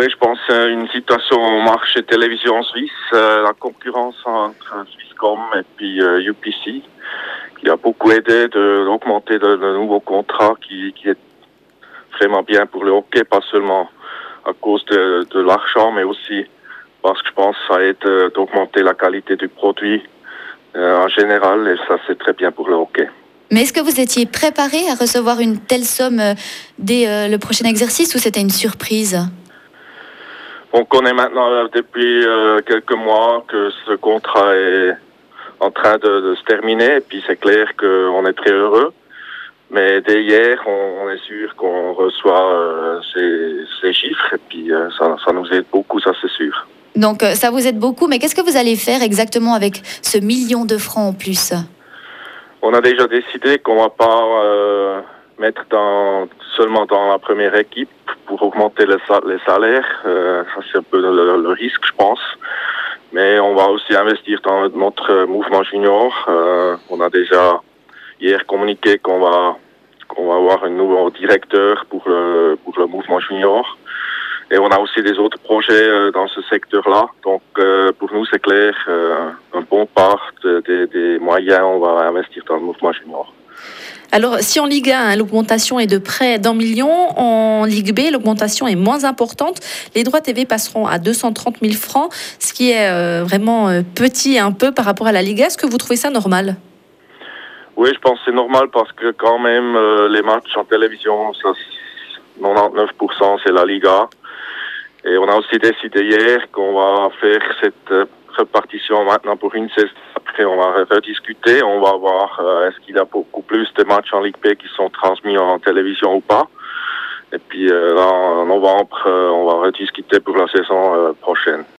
Oui, je pense à une situation au marché télévision suisse, la concurrence entre Swisscom et puis UPC, qui a beaucoup aidé d'augmenter de nouveaux contrats qui est vraiment bien pour le hockey, pas seulement à cause de l'argent, mais aussi parce que je pense que ça aide d'augmenter la qualité du produit en général, et ça c'est très bien pour le hockey. Mais est-ce que vous étiez préparé à recevoir une telle somme dès le prochain exercice ou c'était une surprise? On connaît maintenant depuis quelques mois que ce contrat est en train de se terminer, et puis c'est clair qu'on est très heureux. Mais dès hier, on est sûr qu'on reçoit ces chiffres, et puis ça nous aide beaucoup, ça c'est sûr. Donc ça vous aide beaucoup, mais qu'est-ce que vous allez faire exactement avec ce 1 million de francs en plus? On a déjà décidé qu'on va pas mettre seulement dans la première équipe pour augmenter les salaires. Ça c'est un peu le risque, je pense. Mais on va aussi investir dans notre mouvement junior. On a déjà hier communiqué qu'on va avoir un nouveau directeur pour le mouvement junior. Et on a aussi des autres projets dans ce secteur-là. Donc, pour nous, c'est clair, un bon part des moyens, on va investir dans le mouvement junior. Alors, si en Ligue 1, l'augmentation est de près d'1 million, en Ligue B, l'augmentation est moins importante. Les droits TV passeront à 230 000 francs, ce qui est vraiment petit un peu par rapport à la Ligue 1. Est-ce que vous trouvez ça normal ? Oui, je pense que c'est normal parce que quand même, les matchs en télévision, 99% c'est la Liga. Et on a aussi décidé hier qu'on va faire cette répartition maintenant pour une saison. Après, on va rediscuter. On va voir est-ce qu'il y a beaucoup plus de matchs en Ligue B qui sont transmis en télévision ou pas. Et puis là, en novembre, on va rediscuter pour la saison prochaine.